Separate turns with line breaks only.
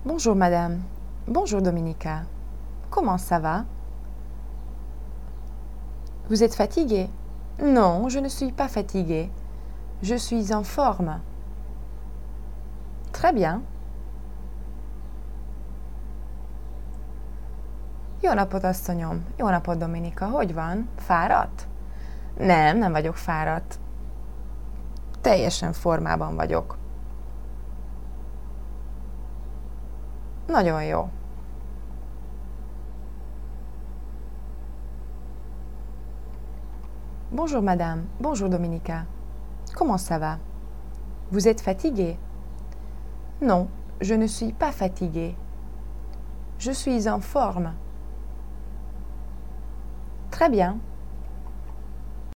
Bonjour madame. Bonjour Dominica. Comment ça va? Vous êtes fatiguée? Non, je ne suis pas fatiguée. Je suis en forme. Très bien. Jó napot, asszonyom. Jó napot, Dominika. Hogy van? Fáradt? Nem vagyok fáradt. Teljesen formában vagyok. Nagyon jó. Bonjour madame. Bonjour Dominica. Comment ça va? Vous êtes fatiguée? Non, je ne suis pas fatiguée. Je suis en forme. Très bien.